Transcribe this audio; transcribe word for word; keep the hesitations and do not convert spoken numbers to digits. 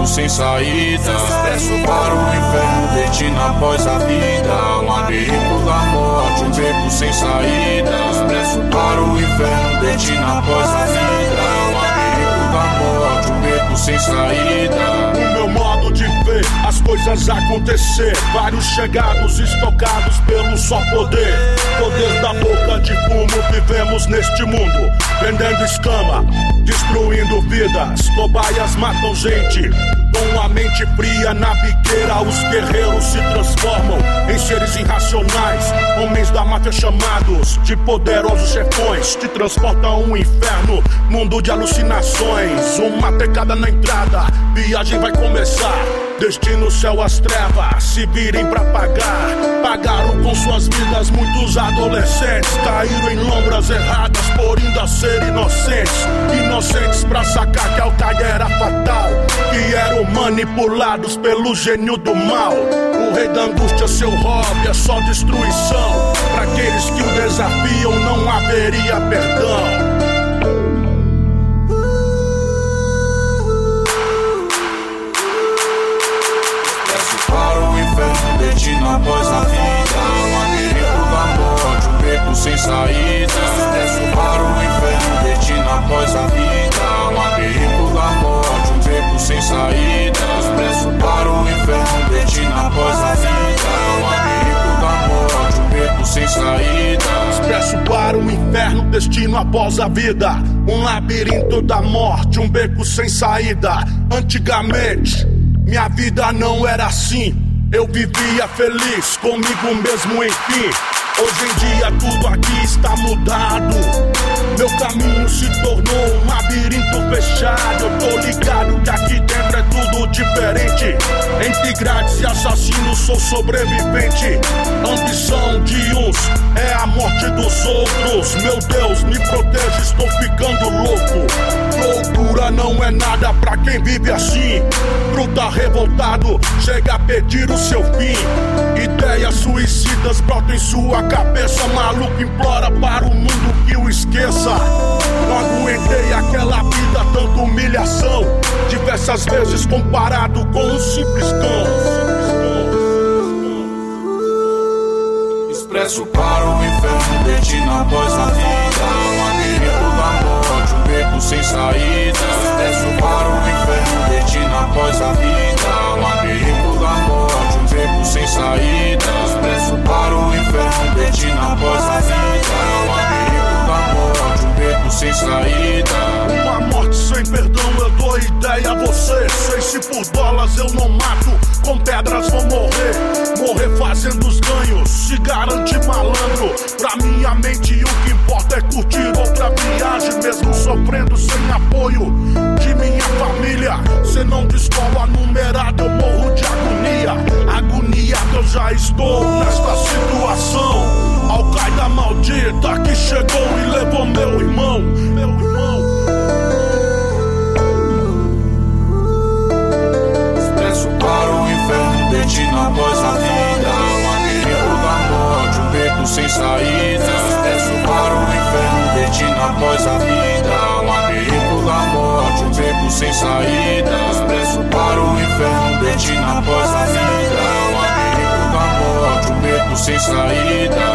beco sem saída. Expresso para o inferno, destino após a vida. Um labirinto da morte, um beco sem saída. Expresso para o inferno, destino após a vida. Um labirinto da morte, um beco sem saída. O meu modo de ver as coisas acontecer, vários chegados estocados pelo só poder. Poder da boca de fumo, vivemos neste mundo, vendendo escama, destruindo vidas. Cobaias matam gente, com a mente fria na biqueira. Os guerreiros se transformam em seres irracionais, homens da máfia chamados de poderosos chefões. Te transportam a um inferno, mundo de alucinações. Uma tecada na entrada, viagem vai começar. Destino, céu, as trevas se virem pra pagar. Pagaram com suas vidas muitos adolescentes. Caíram em lombras erradas por ainda ser inocentes. Inocentes pra sacar que a alcaide era fatal, que eram manipulados pelo gênio do mal. O rei da angústia, seu hobby é só destruição. Pra aqueles que o desafiam não haveria perdão. Destino após a vida, um labirinto da morte, um beco sem saída. Expresso para o inferno, destino após a vida. Um labirinto da morte, um beco sem saída. Expresso para o inferno, destino após a vida. Um labirinto da morte, um beco sem saída. Expresso para o inferno, destino após a vida. Um labirinto da morte, um beco sem saída. Antigamente, minha vida não era assim. Eu vivia feliz comigo mesmo, enfim. Hoje em dia tudo aqui está mudado. Meu caminho se tornou um labirinto fechado. Eu tô ligado que aqui dentro é tudo diferente. Entre grades e assassinos sou sobrevivente. Ambição de uns é a morte dos outros. Meu Deus, me proteja, estou ficando louco. Loucura não é nada pra quem vive assim. Fruta revoltado, chega a pedir o seu fim. Ideias suicidas brotam em sua cabeça. Maluco implora para o mundo que o esqueça. Não aguentei aquela vida, tanta humilhação. Diversas vezes comparado com um simples cão. Expresso para o inferno, destino após a vida. Um labirinto da morte, um beco sem saída. Expresso para o inferno, destino após a vida. Um labirinto da morte, um beco sem saída. Expresso para o inferno, destino após a vida. Um labirinto da morte, um beco sem saída. Uma morte sem perdão, eu dou ideia a você. Sei se por dólares eu não mato, com pedras vou morrer. Morrer fazendo os ganhos, se garante malandro. Pra minha mente o que importa é curtir outra viagem. Mesmo sofrendo sem apoio de minha família. Cê não descola numerado, eu morro de agonia. Agonia que eu já estou nesta situação. Al-Qaeda maldita que chegou e levou meu irmão. Meu irmão. Expresso para o inferno, destino após a vida. Um labirinto da morte, um beco sem saída. Expresso para o inferno, destino após a vida. Um labirinto da morte, um beco sem saída. Expresso para o inferno, destino após a vida. Um labirinto da morte, um beco sem saída.